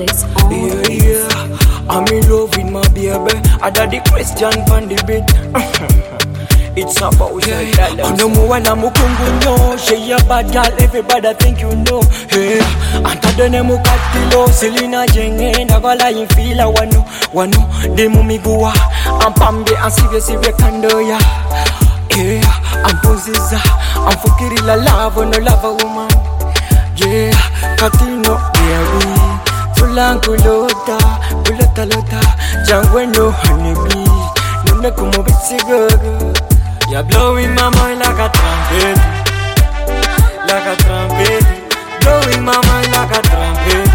Alex on Yeah, yeah, I'm in love with my baby. I got the Christian on the beat. It's about that. I know more when I'm a she a bad girl, everybody think you know. Hey, anta done mu katilo, Selena Jenge, navala in fila wano, demu miguwa, ampambe ansive kando ya. Yeah, I'm posiza, I'm fukiri la love, no love woman. Yeah, katino, baby, tulankulota, lota, jangwe no honeybee, nune kumo bitsigogo. You're blowing my mind like a trumpet, blowing my mind like a trumpet,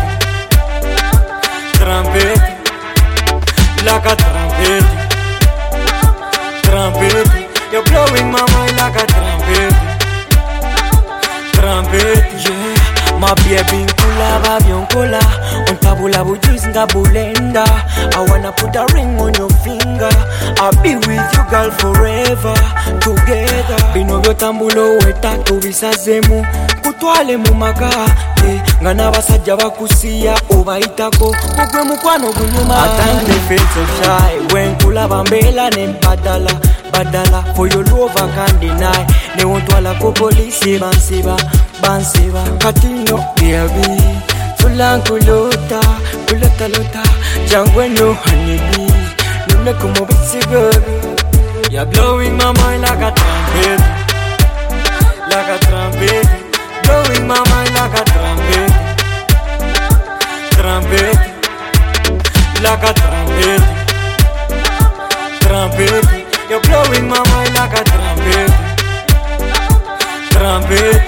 like a trumpet. You're blowing my mind like a trumpet, yeah. My baby nkula, baby nkula, untabula bujuzi ngabulenda. I wanna put a ring on your finger. I'll be with you girl forever, together. Bino byotambulo weta kubisazemu, kutwale mu maka. Ngana basajja bakusiya obayitako, kugwe mukwano gunyuma. I can't feel so shy, when nkula bambela nembadala. For your love I can't deny. Ne wontwala ko polisi bansiba katino baby, tulankulota, jangwe no honeybee, nune kumo bitsigogo. You're blowing my mind like a trumpet, blowing my mind like a trumpet, like a trumpet. You're blowing my mind like a trumpet.